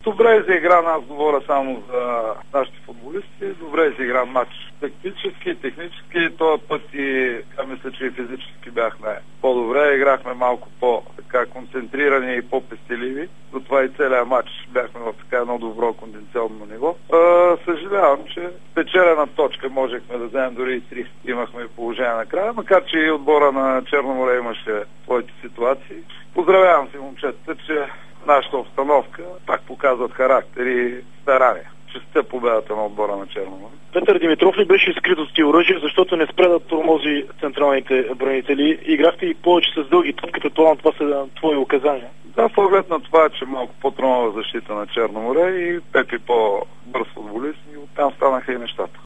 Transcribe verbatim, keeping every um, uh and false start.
Добре изигран, аз говоря само за нашите футболисти, добре изигран матч. Тактически, технически, този път и, а мисля, че и физически бяхме по-добре, играхме малко по-концентрирани и по-пестеливи. Затова и целият матч бяхме в така едно добро кондиционно ниво. А, съжалявам, че печелена точка можехме да вземем дори и три. Имахме положение накрая, макар че и отбора на Черно море имаше своите ситуации. Поздравявам си момчетата, че нашата обстановка пак показват характер и старание. Честта победата на отбора на Черно море. Петър Димитров ли беше скрит от оръжие, защото не спре да тормози централните бранители? Играхте и повече с дълги топки, предполагам, това са твои указания. Да, с оглед на това, че малко по-тромава защита на Черно море и Пепи по-бърз футболист и оттам станаха и нещата.